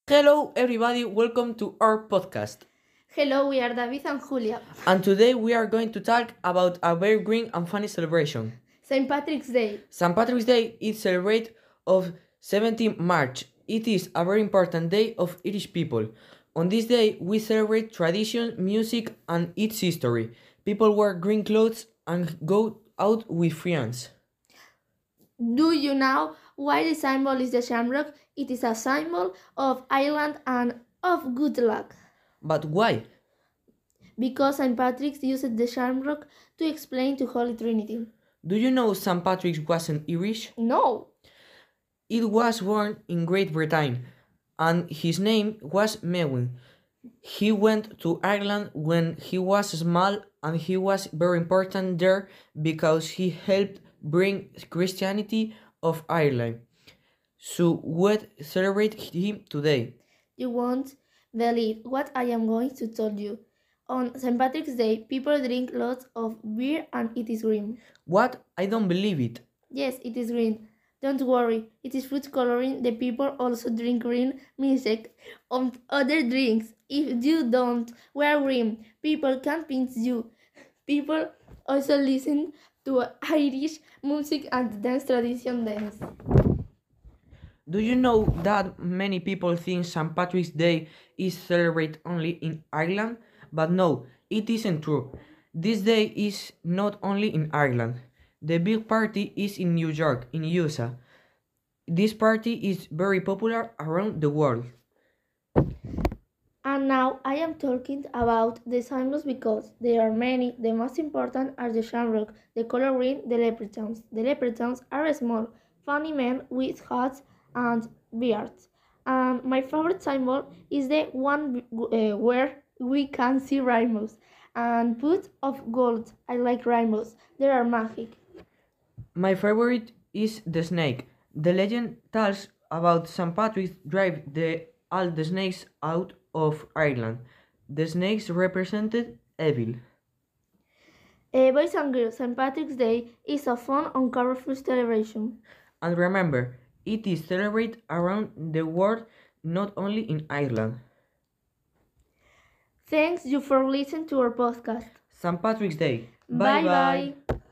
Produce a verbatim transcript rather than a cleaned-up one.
Hello, everybody, welcome to our podcast. Hello, we are David and Julia. And today we are going to talk about a very green and funny celebration. Saint Patrick's Day. Saint Patrick's Day is celebrated of seventeenth March. It is a very important day of Irish people. On this day, we celebrate tradition, music, and its history. People wear green clothes and go out with friends. Do you know why the symbol is the shamrock? It is a symbol of Ireland and of good luck. But why? Because Saint Patrick used the shamrock to explain to Holy Trinity. Do you know Saint Patrick wasn't Irish? No. It was born in Great Britain, and his name was Mewin. He went to Ireland when he was small, and he was very important there because he helped bring Christianity of Ireland. So we celebrate him today. You won't believe what I am going to tell you. On Saint Patrick's Day, people drink lots of beer and it is green. What? I don't believe it. Yes, it is green. Don't worry, it is food coloring. The people also drink green music on other drinks. If you don't wear green, people can pinch you. People also listen to Irish music and dance tradition dance. Do you know that many people think Saint Patrick's Day is celebrated only in Ireland? But no, it isn't true. This day is not only in Ireland. The big party is in New York, in U S A. This party is very popular around the world. And now I am talking about the symbols because there are many. The most important are the shamrock, the color green, the leprechauns. The leprechauns are small, funny men with hats and beards. And my favorite symbol is the one uh, where we can see rainbows and put of gold. I like rainbows. They are magic. My favorite is the snake. The legend tells about Saint Patrick drive the, all the snakes out of Ireland. The snakes represented evil. Uh, boys and girls, Saint Patrick's Day is a fun and colorful celebration. And remember, it is celebrated around the world, not only in Ireland. Thanks you for listening to our podcast. Saint Patrick's Day. Bye bye.